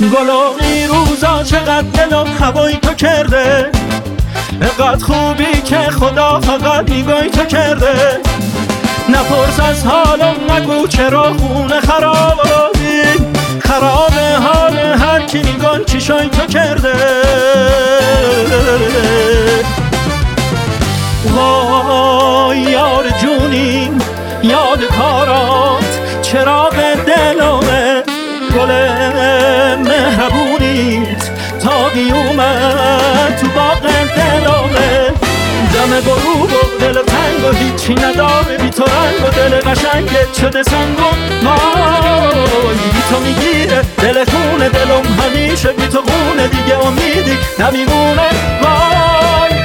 گلامی روزا چقدر دلم هوای تو کرده، اینقدر خوبی که خدا فقط نگاهی تو کرده. نپرس از حالم نگو چرا خونه خرابی، خراب حال هر کی نگاه چشای تو کرده. وای یار جونیم یاد کارات، چراغ دلمه گل مهربونیت تا قیومت تو باغ دلمه. دم غروب و دل تنگ و هیچی نداره بی تو رنگ و دل قشنگت شده سنگ و وای بی تو میگیره دل خونه دلم همیشه بی تو خونه دیگه امیدی نمیمونه. وای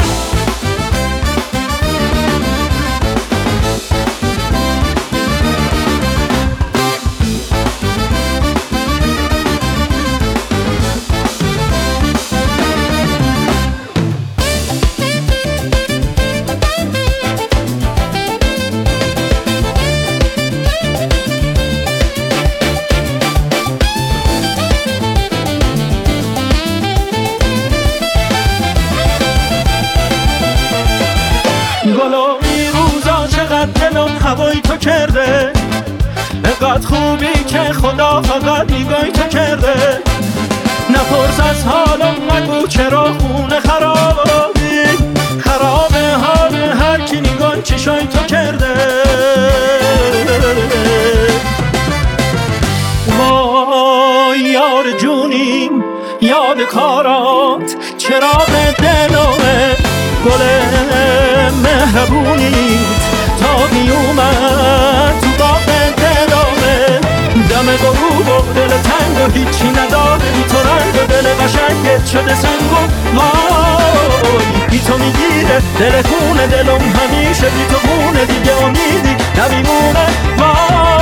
گلامی روزا چقدر دلم هوای تو کرده، اینقدر خوبی که خدا فقط نگاهی تو کرده. نپرس از حالم نگو چرا خونه خرابی، خراب حال هر کی نگاه چشای تو کرده. وای یار جونیم یاد کارات، چراغ دلمه گل مهربونیت تا قیومت تو باغ دلمه. دم غروب و دل تنگ و هیچی نداره بی تو رنگ و دل قشنگت شده سنگ و وای بی تو میگیره دل خونه دلم همیشه بی تو خونه دیگه امیدی نمیمونه. وای